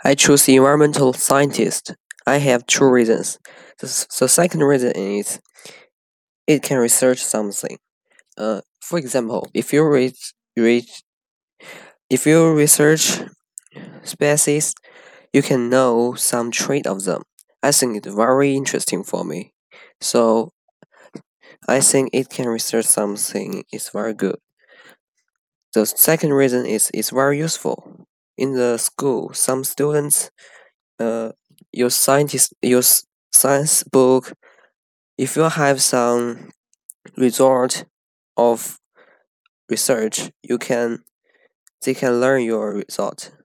I choose environmental scientist. I have two reasons. The second reason is it can research something. For example, if you research species, you can know some trait of them. I think it's very interesting for me. So I think it can research something is very good. The second reason is it's very useful. In the school, some students uh use science book. If you have some result of research, they can learn your result.